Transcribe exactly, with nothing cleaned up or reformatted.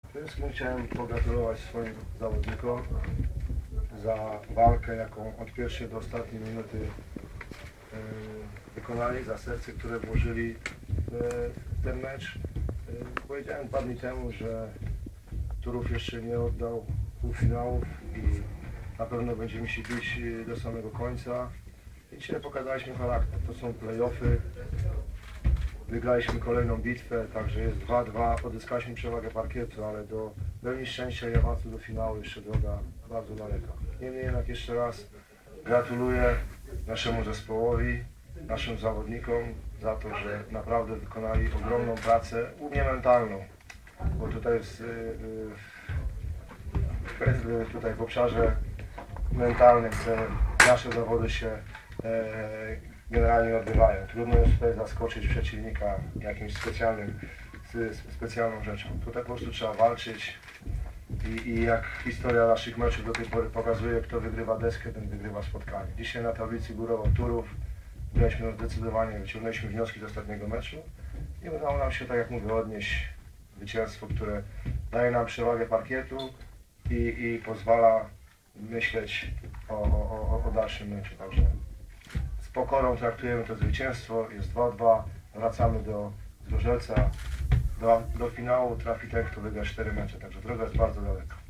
Przede wszystkim chciałem pogratulować swoim zawodnikom za walkę, jaką od pierwszej do ostatniej minuty yy, wykonali, za serce, które włożyli w ten mecz. Yy, powiedziałem dwa dni temu, że Turów jeszcze nie oddał półfinałów i na pewno będziemy się bić do samego końca. I dzisiaj pokazaliśmy charakter. To są play-offy. Wygraliśmy kolejną bitwę, także jest dwa dwa, odzyskaliśmy przewagę parkietu, ale do pełni szczęścia i awansu do finału jeszcze droga bardzo daleka. Niemniej jednak jeszcze raz gratuluję naszemu zespołowi, naszym zawodnikom za to, że naprawdę wykonali ogromną pracę, głównie mentalną, bo tutaj jest, yy, tutaj w obszarze mentalnym te nasze zawody się yy, generalnie odbywają. Trudno jest tutaj zaskoczyć przeciwnika jakimś specjalnym, specjalną rzeczą. Tutaj po prostu trzeba walczyć i, i jak historia naszych meczów do tej pory pokazuje, kto wygrywa deskę, ten wygrywa spotkanie. Dzisiaj na tablicy górowo Turów graliśmy zdecydowanie, wyciągnęliśmy wnioski z ostatniego meczu i udało nam się, tak jak mówię, odnieść zwycięstwo, które daje nam przewagę parkietu i, i pozwala myśleć o, o, o dalszym meczu. Także z pokorą traktujemy to zwycięstwo, jest dwa dwa, wracamy do Zgorzelca, do, do finału trafi ten, kto wygra cztery mecze, także droga jest bardzo daleka.